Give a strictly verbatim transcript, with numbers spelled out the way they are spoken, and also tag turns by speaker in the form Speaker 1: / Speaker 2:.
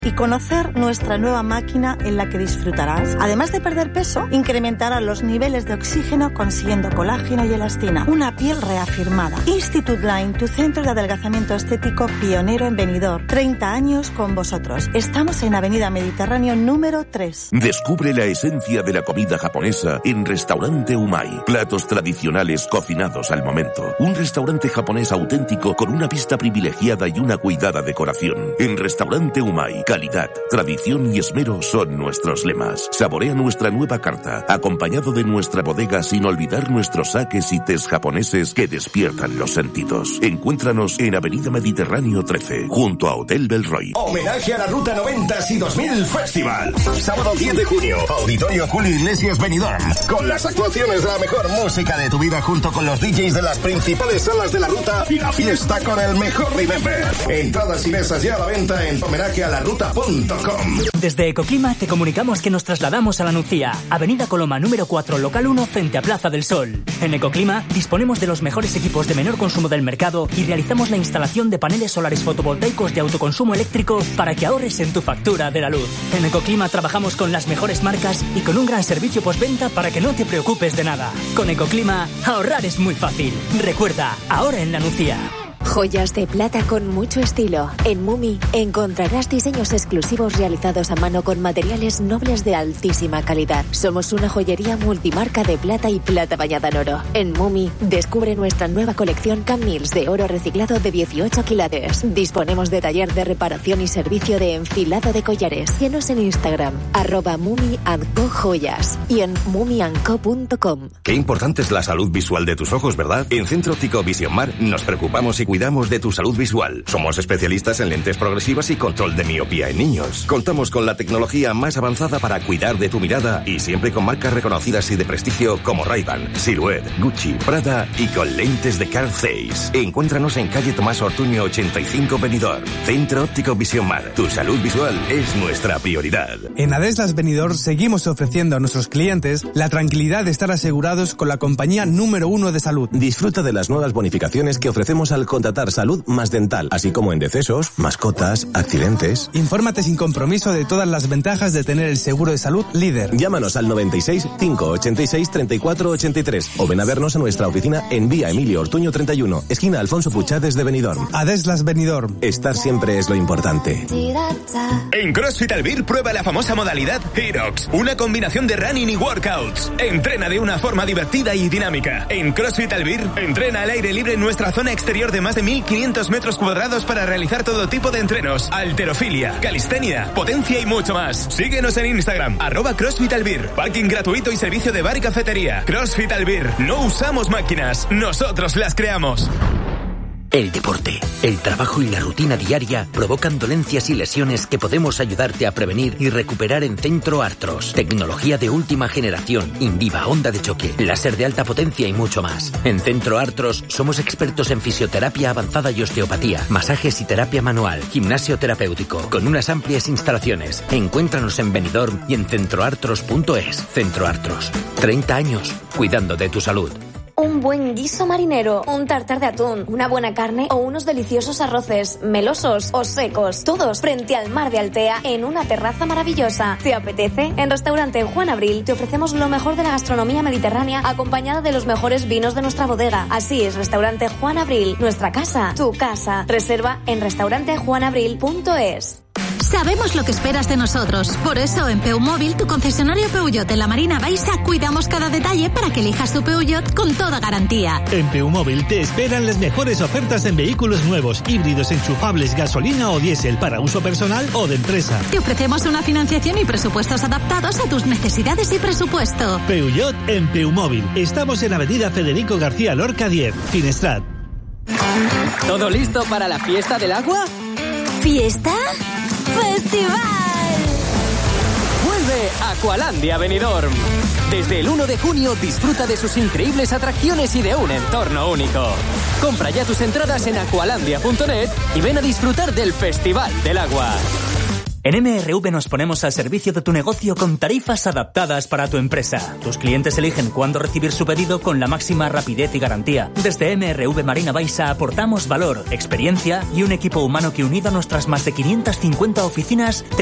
Speaker 1: y conocer nuestra nueva máquina en la que disfrutarás. Además de perder peso, incrementará los niveles de oxígeno consiguiendo colágeno y elastina. Una piel reafirmada. Institute Line, tu centro de adelgazamiento estético pionero en Benidorm. treinta años con vosotros. Estamos en Avenida Mediterráneo número tres.
Speaker 2: Descubre la esencia de la comida japonesa en Restaurante Umai. Platos tradicionales cocinados al momento. Un restaurante japonés auténtico con una vista privilegiada y una cuidada decoración. En Restaurante Umai, calidad, tradición y esmero son nuestros lemas. Saborea nuestra nueva carta, acompañado de nuestra bodega sin olvidar nuestros saques y tés japoneses que despiertan los sentidos. Encuéntranos en Avenida Mediterráneo trece, junto a Hotel Belroy.
Speaker 3: Homenaje a la Ruta noventa y dos mil Festival. Sábado diez de junio, Auditorio Julio Iglesias Benidorm. Con las actuaciones de la mejor música de tu vida junto con los D Js de las principales salas de la ruta y la fiesta con el mejor Remember. Entradas y mesas ya a la venta en homenaje a la ruta punto com.
Speaker 4: Desde Ecoclima te comunicamos que nos trasladamos a La Nucía, Avenida Coloma número cuatro, local uno, frente a Plaza del Sol. En Ecoclima disponemos de los mejores equipos de menor consumo del mercado y realizamos la instalación de paneles solares fotovoltaicos de autoconsumo eléctrico para que ahorres en tu factura de la luz. En Ecoclima trabajamos con las mejores marcas y con un gran servicio postventa para que no te preocupes de nada. Con Ecoclima, ahorrar es muy fácil. Recuerda, ahora en La Nucía.
Speaker 5: Joyas de plata con mucho estilo. En Mumi encontrarás diseños exclusivos realizados a mano con materiales nobles de altísima calidad. Somos una joyería multimarca de plata y plata bañada en oro. En Mumi descubre nuestra nueva colección Camils de oro reciclado de dieciocho quilates. Disponemos de taller de reparación y servicio de enfilado de collares. Síguenos en Instagram, arroba Mumi and Co Joyas y en mumi and co punto com.
Speaker 3: Qué importante es la salud visual de tus ojos, ¿verdad? En Centro Óptico Vision Mar nos preocupamos y cuidamos de tu salud visual. Somos especialistas en lentes progresivas y control de miopía en niños. Contamos con la tecnología más avanzada para cuidar de tu mirada y siempre con marcas reconocidas y de prestigio como Ray-Ban, Silhouette, Gucci, Prada y con lentes de Carl Zeiss. Encuéntranos en calle Tomás Ortuño ochenta y cinco Benidorm. Centro Óptico Vision Mar. Tu salud visual es nuestra prioridad.
Speaker 6: En Adeslas Benidorm seguimos ofreciendo a nuestros clientes la tranquilidad de estar asegurados con la compañía número uno de salud.
Speaker 7: Disfruta de las nuevas bonificaciones que ofrecemos al contratar salud más dental, así como en decesos, mascotas, accidentes.
Speaker 6: Infórmate sin compromiso de todas las ventajas de tener el seguro de salud líder.
Speaker 7: Llámanos al noventa y seis, cinco ochenta y seis, treinta y cuatro ochenta y tres o ven a vernos a nuestra oficina en Vía Emilio Ortuño treinta y uno, esquina Alfonso Puchades de Benidorm.
Speaker 6: Adeslas Benidorm.
Speaker 7: Estar siempre es lo importante.
Speaker 8: En CrossFit Albir prueba la famosa modalidad Herox, una combinación de running y workouts. Entrena de una forma divertida y dinámica. En CrossFit Albir, entrena al aire libre en nuestra zona exterior de más de mil quinientos metros cuadrados para realizar todo tipo de entrenos, halterofilia, calistenia, potencia y mucho más. Síguenos en Instagram, arroba CrossFit Albir. Parking gratuito y servicio de bar y cafetería. CrossFit Albir. No usamos máquinas, nosotros las creamos.
Speaker 9: El deporte, el trabajo y la rutina diaria provocan dolencias y lesiones que podemos ayudarte a prevenir y recuperar en Centro Artros. Tecnología de última generación, Indiva, onda de choque, láser de alta potencia y mucho más. En Centro Artros somos expertos en fisioterapia avanzada y osteopatía, masajes y terapia manual, gimnasio terapéutico, con unas amplias instalaciones. Encuéntranos en Benidorm y en centroartros punto es. Centro Artros, treinta años cuidando de tu salud.
Speaker 10: Un buen guiso marinero, un tartar de atún, una buena carne o unos deliciosos arroces, melosos o secos, todos frente al mar de Altea en una terraza maravillosa. ¿Te apetece? En Restaurante Juan Abril te ofrecemos lo mejor de la gastronomía mediterránea acompañada de los mejores vinos de nuestra bodega. Así es, Restaurante Juan Abril, nuestra casa, tu casa. Reserva en restaurante juan abril punto es.
Speaker 11: Sabemos lo que esperas de nosotros. Por eso en Peumóvil, tu concesionario Peugeot de la Marina Baixa, cuidamos cada detalle para que elijas tu Peugeot con toda garantía.
Speaker 12: En Peumóvil te esperan las mejores ofertas en vehículos nuevos, híbridos, enchufables, gasolina o diésel para uso personal o de empresa.
Speaker 11: Te ofrecemos una financiación y presupuestos adaptados a tus necesidades y presupuesto.
Speaker 12: Peugeot en Peumóvil. Estamos en Avenida Federico García Lorca diez, Finestrat.
Speaker 13: ¿Todo listo para la fiesta del agua?
Speaker 11: ¿Fiesta? ¡Festival!
Speaker 13: Vuelve Aqualandia Benidorm. Desde el uno de junio disfruta de sus increíbles atracciones y de un entorno único. Compra ya tus entradas en aqualandia punto net y ven a disfrutar del Festival del Agua.
Speaker 4: En M R V nos ponemos al servicio de tu negocio con tarifas adaptadas para tu empresa. Tus clientes eligen cuándo recibir su pedido con la máxima rapidez y garantía. Desde M R V Marina Baixa aportamos valor, experiencia y un equipo humano que, unido a nuestras más de quinientas cincuenta oficinas, te